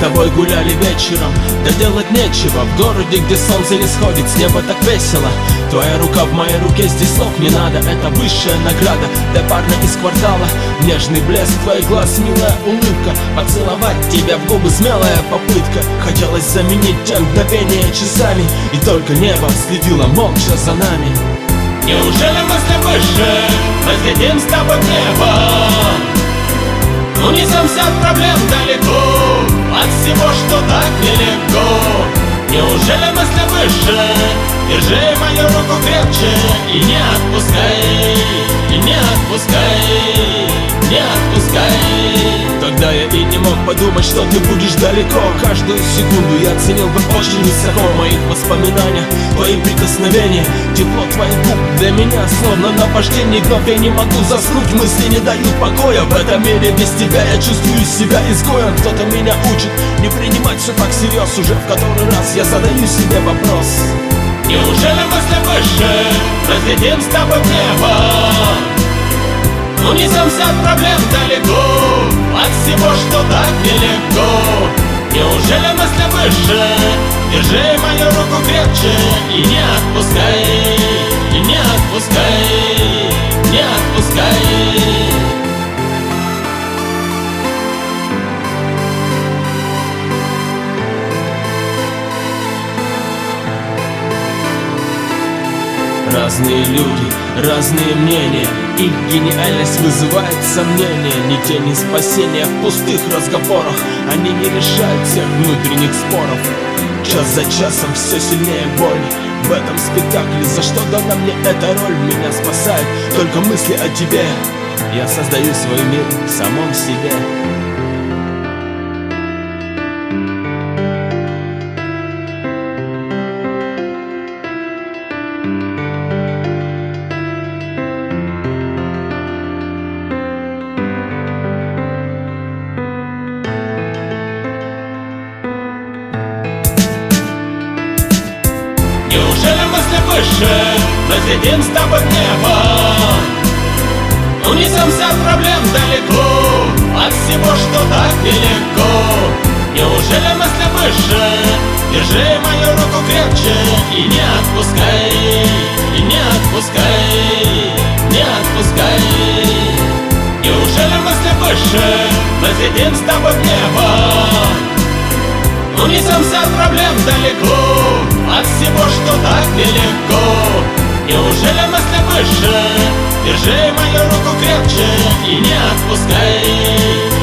тобой гуляли вечером, да делать нечего. В городе, где солнце не сходит, с неба так весело. Твоя рука в моей руке, здесь слов не надо. Это высшая награда для парня из квартала. Нежный блеск твоих глаз, милая улыбка. Поцеловать тебя в губы, смелая попытка. Хотелось заменить те мгновения часами, и только небо следило молча за нами. Неужели мысли выше, разглядим с тобой небо? Унесемся от проблем далеко, от всего, что так нелегко. Неужели мысли выше, держи мою руку крепче и не отпускай, и не отпускай, не отпускай. Тогда я и не мог подумать, что ты будешь далеко. Каждую секунду я ценил бы очень высоко. В моих воспоминаниях твои прикосновения, тепло твоих губ для меня словно наваждение. Вновь я не могу заснуть, мысли не дают покоя. В этом мире без тебя я чувствую себя изгоем. Кто-то меня учит не принимать все так всерьез. Уже в который раз я задаю себе вопрос: неужели мысли выше, разглядим с тобой небо? Унесемся от проблем далеко, от всего, что так нелегко. Неужели мысли выше, держи мою руку крепче и не отпускай, и не отпускай, не отпускай. Разные люди, разные мнения, их гениальность вызывает сомнения. Ни тени спасения в пустых разговорах, они не решают всех внутренних споров. Час за часом все сильнее боль в этом спектакле. За что дана мне эта роль? Меня спасает только мысли о тебе. Я создаю свой мир в самом себе. Неужели мысли выше, разглядим с тобой небо? Унесемся от проблем далеко, от всего, что так нелегко. Неужели мысли выше, держи мою руку крепче и не отпускай, и не отпускай, не отпускай. Неужели мысли выше, разглядим с тобой небо? Унесемся от проблем далеко, от всего, что так нелегко. Неужели мысли выше, держи мою руку крепче и не отпускай.